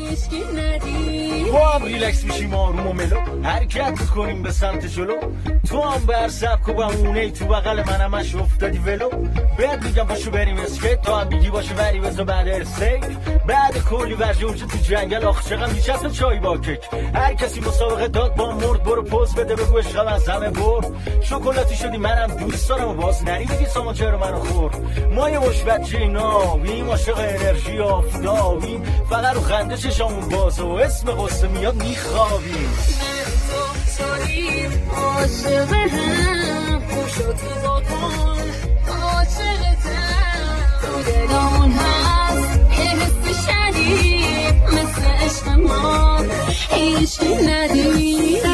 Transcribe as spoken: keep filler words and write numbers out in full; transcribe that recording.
هیچکی ندی با هم ریلکس میشیم آروم و ملو حرکت میکنیم به سمت جلو تو هم بر سبک و بمونه تو بغل من همش افتادی ولو بهت میگم باشو بریم اسکیت تو هم بیگی باشو بری بزا بعد استیک بعد کلی ورژه اونجا تو جنگل آخ چقدر میچسبه چای با کک هر کسی مسابقه داد با مرد برو پوز بده بگو عشقم از همه برد شکلاتی شدی منم دوست دارم و باز نری بگی سامان چرا منو خورد ما یه مش بچه ناویم عاشق انرژی آفتابیم فقط رو خنده چشامون بازه و اسم قصه میاد میخوابیم شدیم عاشق هم خوشو تو بکن عاشقتم تو دلمون هست یه حس شدید مثل عشق ما هیچکی ندید